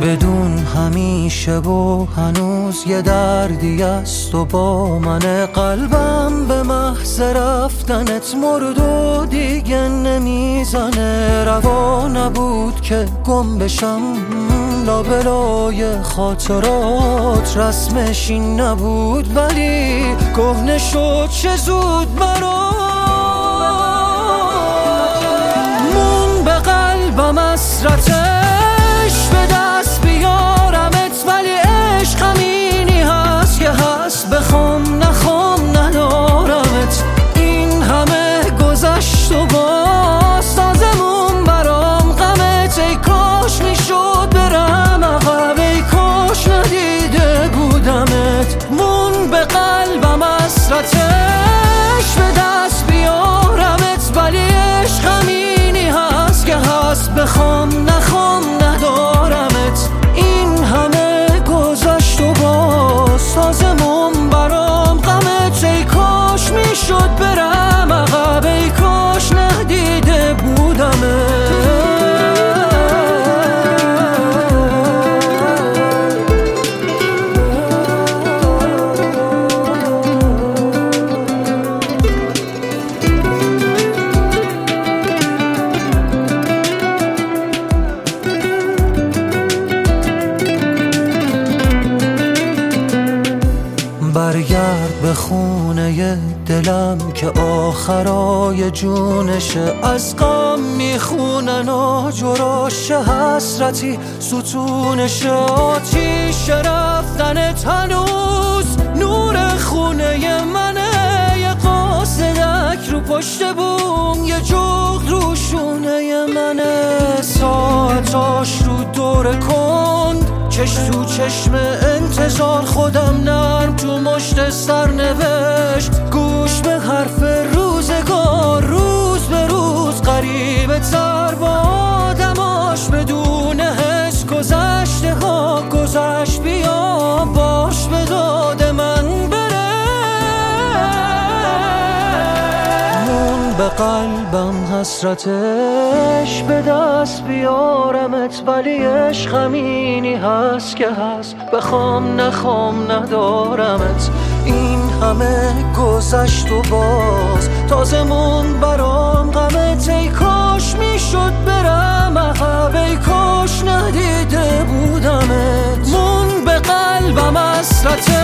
بدون همیشه و هنوز یه دردی است و با من قلبم به محض رفتنت مرد و دیگه نمیزنه. روا نبود که گم بشم لابلای خاطرات، رسمش این نبود ولی کهنه شد چه زود برات. مون به قلبم حسرتش به دست بیارمت، ولی عشق همینی هست که هست، بخوام نخوام ندارمت. این همه گذشت و باز تازمون برام غمت. ای کاش میشد برم عقب، ای کاش ندیده بودمت. مون به قلبم حسرتش به دست بیارمت، ولی عشق همینی هست که هست، بخوام نخوام ندارمت. این همه گذشت و باز تازمون برام غمت. ای کاش میشد برم عقب، ای کاش ندیده بودمت. برگرد به خونه دلم که آخرای جونشه، از غم میخونن آجراش حسرتی ستونشه. آتیش رفتنت هنوز نور خونه منه، یه قاصدک رو پشت بوم، یه جغد رو شونه منه. ساعتاش رو دور کند، چش تو چشم انتظار، خودم نرم تو مشت سرنوشت. گوش به حرف روزگار، روز به روز قریب تر با آدماش، بدون حس گذشته ها گذشت. بیا باش به داد من بره. مون به قلبم حسرتش به دست بیارمت، ولی عشق همینی هست که هست، بخوام نخوام ندارمت. این همه گذشت و باز تازمون برام غمت. ای کاش میشد برم عقب، ای کاش ندیده بودمت. مون به قلبم حسرتش